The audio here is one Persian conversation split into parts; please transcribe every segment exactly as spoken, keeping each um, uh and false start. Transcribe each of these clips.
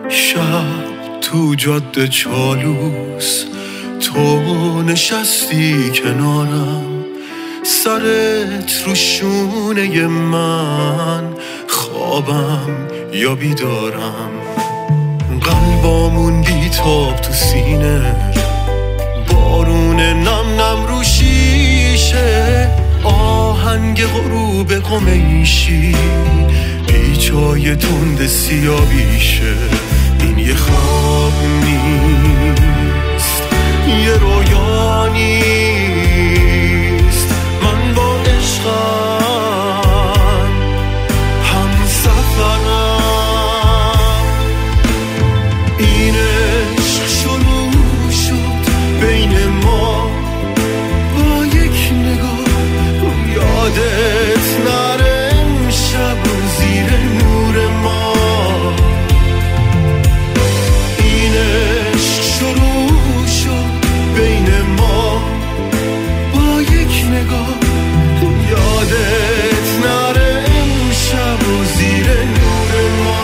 شب تو جاده چالوس تو نشستی کنارم، سرت رو شونه من، خوابم یا بیدارم. قلبامون بیتاب تو سینه، بارون نم نم رو شیشه، آهنگ غروب قمیشی پیچای تند سیاهیشه. این یه خواب نیست، یه رویا نیست، من با عشقم هم سفرم. این عشق شروع شد بین ما با یک نگاه، یادت نره امشب زیر نور ما. این عشق شروع شد بین ما با یک نگاه، یادت نره امشب زیر نور ما.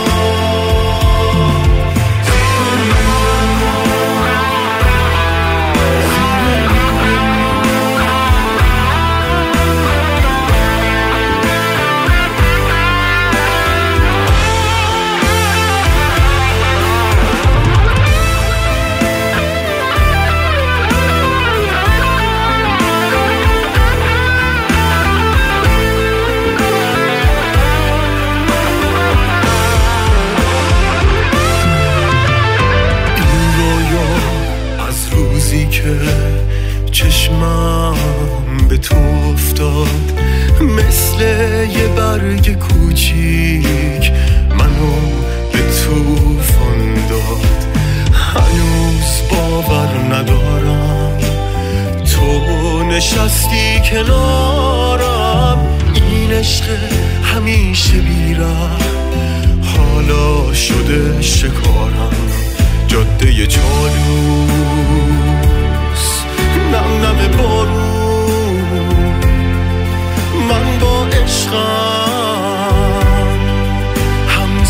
چشمم به تو افتاد مثل یه برگ کوچیک، منو به توفان داد. هنوز باور ندارم تو نشستی کنارم. این عشق همیشه بیرم، حالا شده شکارم. جاده چالوس نم نم بارون، من با عشقم هم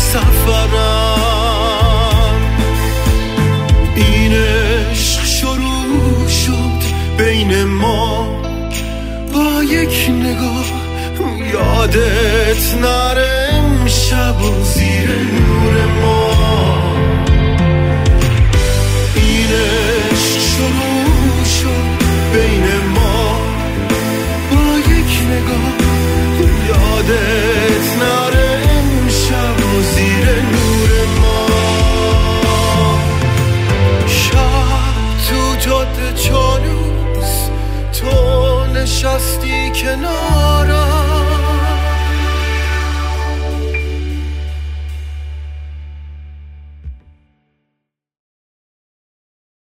سفرم. این عشق شروع شد بین ما با یک نگاه، یادت نره امشب زیر نور ما. این عشق شروع شد بین ما با یک نگاه، یادت نره امشب زیر نور ما. شب تو جاده چالوس تو نشستی کنار